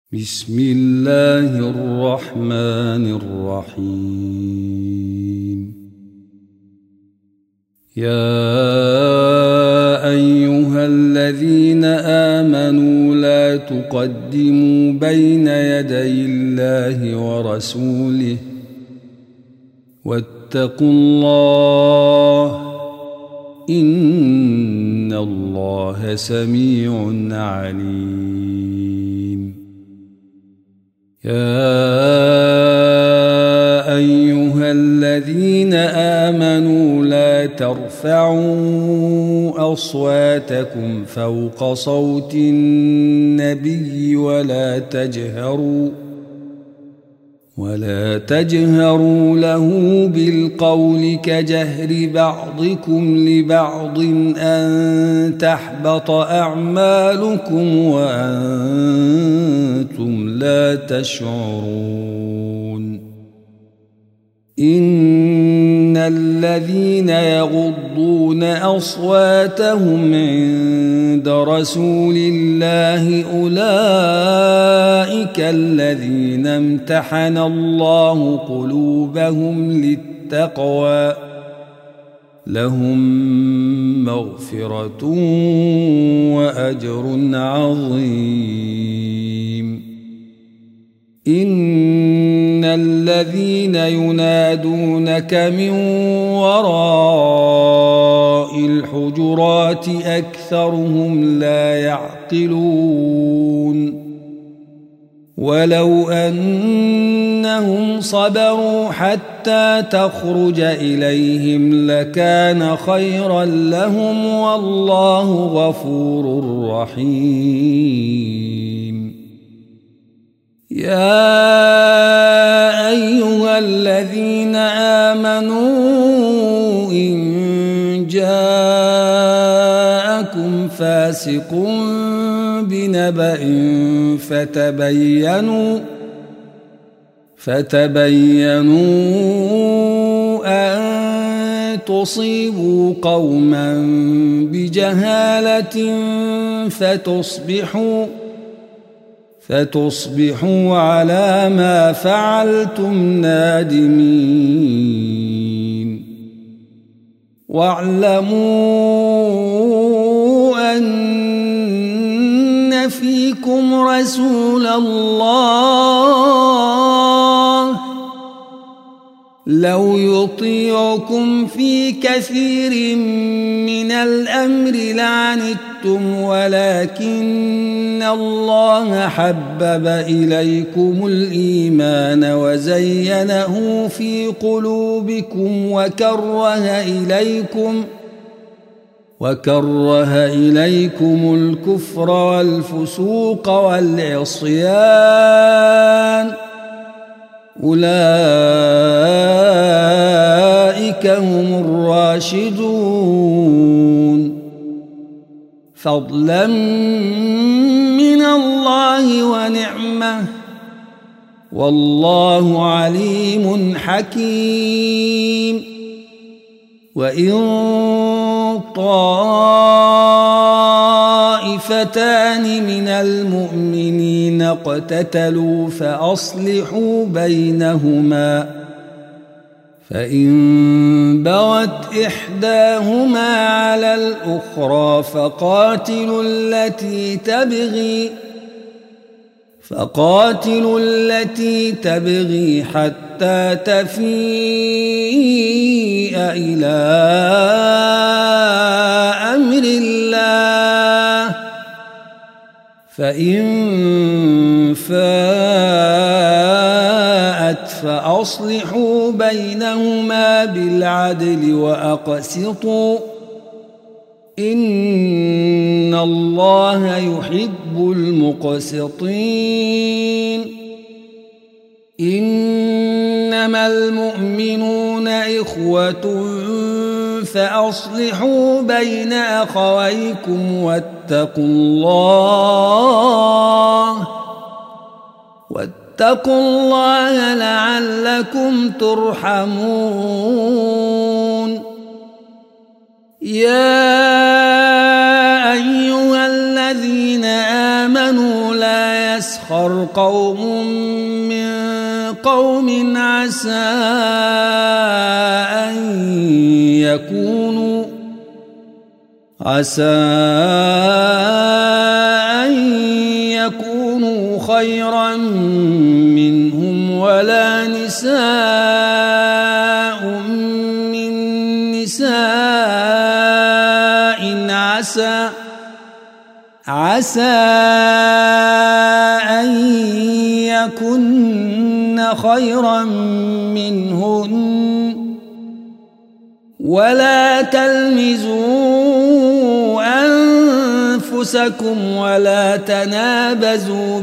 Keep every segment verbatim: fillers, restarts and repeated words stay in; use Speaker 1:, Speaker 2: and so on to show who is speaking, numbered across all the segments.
Speaker 1: بسم الله الرحمن الرحيم. يا أيها الذين آمنوا لا تقدموا بين يدي الله ورسوله واتقوا الله إن الله سميع عليم. يا أيها الذين آمنوا لا ترفعوا أصواتكم فوق صوت النبي ولا تجهروا ولا تجهروا له بالقول كجهر بعضكم لبعض أن تحبط أعمالكم وأنتم لا تشعرون. إن الذين يغضون أصواتهم عند رسول الله أولئك الذين امتحن الله قلوبهم للتقوى لهم مغفرة وأجر عظيم. إن الذين ينادونك من وراء الحجرات أكثرهم لا يعقلون. ولو أنهم صبروا حتى تخرج إليهم لكان خيرا لهم والله غفور رحيم. يا أيها الذين آمنوا إن جاءكم فاسق بنبأ فتبينوا فتبينوا أن تصيبوا قوما بجهالة فتصبحوا فتصبحوا على ما فعلتم نادمين. واعلموا أن فيكم رسول الله لو يطيعكم في كثير من الأمر لعنتم ولكن الله حبب إليكم الإيمان وزينه في قلوبكم وكره إليكم وكره إليكم الكفر والفسوق والعصيان أولئك هم الراشدون فضلا من الله ونعمة والله عليم حكيم. وإن طائفتان من المؤمنين اقتتلوا فأصلحوا بينهما فإن بغت إحداهما على الأخرى فقاتلوا التي تبغي فقاتلوا التي تبغي حتى تفيء إلى أمر الله فإن فاءت فأصلحوا بينهما بالعدل وأقسطوا إن الله يحب المقسطين. إنما المؤمنون إخوة فأصلحوا بين أخويكم واتقوا الله واتقوا الله لعلكم ترحمون. يا أيها الذين آمنوا لا يسخر قوم من قوم عسى أن يكونوا عسى أن يكونوا خيرا منهم ولا نساء من نساء عسى عسى أن يكن خيرا منهن ولا تلمزوا أنفسكم ولا تنابزوا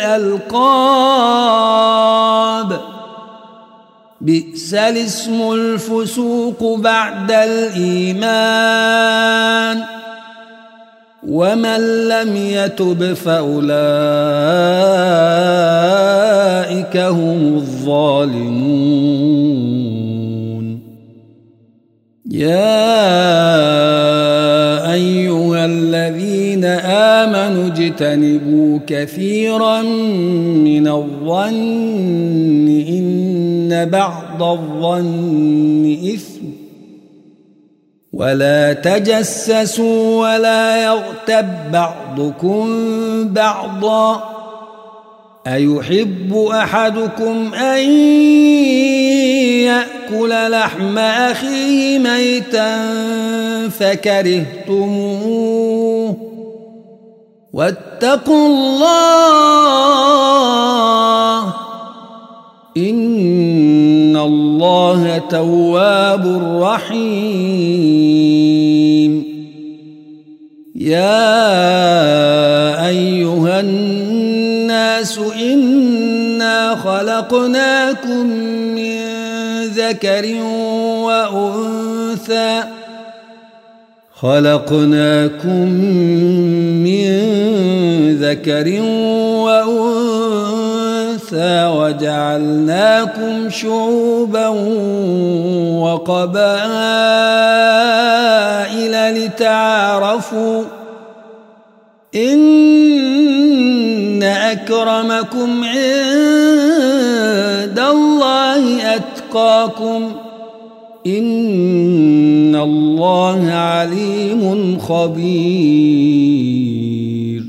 Speaker 1: بالألقاب بئس الاسم الفسوق بعد الإيمان ومن لم يتب فأولئك هم الظالمون. يا أيها الذين آمنوا اجتنبوا كثيرا من الظن إن بعض الظن إثم ولا تجسسوا ولا يغتب بعضكم بعضا أيحب أحدكم أن يأكل لحم أخيه ميتا فكرهتموه واتقوا الله إن الله تواب رحيم. يا أيها الناس إنا خلقناكم من ذكر وأنثى خلقناكم من ذكر وأنثى وجعلناكم شعوبا وقبائل لتعارفوا إن أكرمكم عند الله أتقاكم إن الله عليم خبير.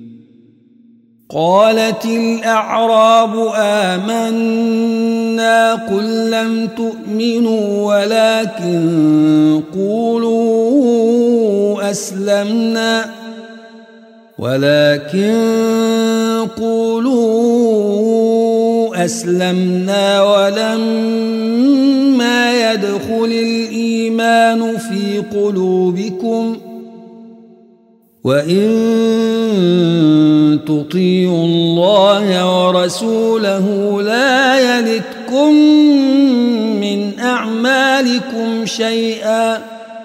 Speaker 1: قالت الأعراب آمنا قل لم تؤمنوا ولكن قولوا أسلمنا ولكن قولوا أسلمنا ولما يدخل الإيمان في قلوبكم وإن تطيعوا الله ورسوله لا يلتكم من أعمالكم شيئا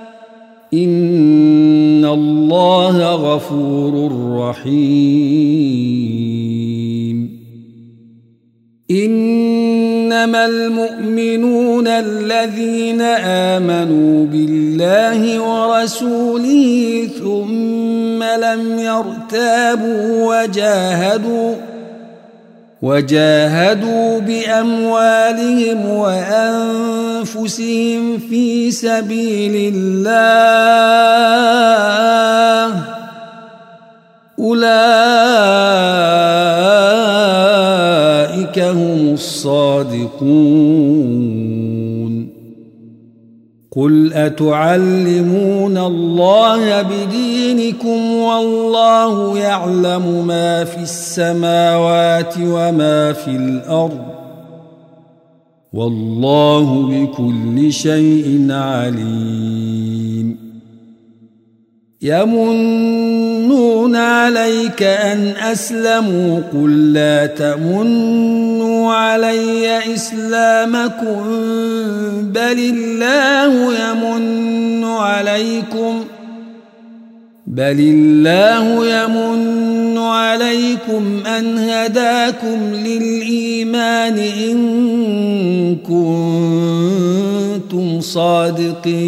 Speaker 1: إن الله غفور رحيم. إنما المؤمنون الذين آمنوا بالله ورسوله ثم لم يرتابوا وجاهدوا وجاهدوا بأموالهم وأنفسهم في سبيل الله أولئك هم الصادقون. قل أتعلمون الله بدينكم والله يعلم ما في السماوات وما في الأرض والله بكل شيء عليم. يمنون عليك أن أسلموا قل لا تمنوا علي إسلامكم بل الله يمن عليكم بل الله يمن عليكم أن هداكم للإيمان إن كنتم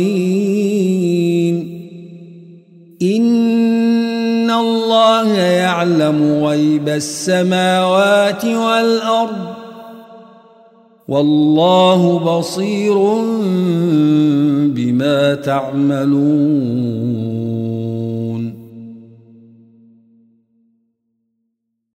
Speaker 1: صادقين. إن الله يعلم يعلم غيب السماوات والأرض والله بصير بما تعملون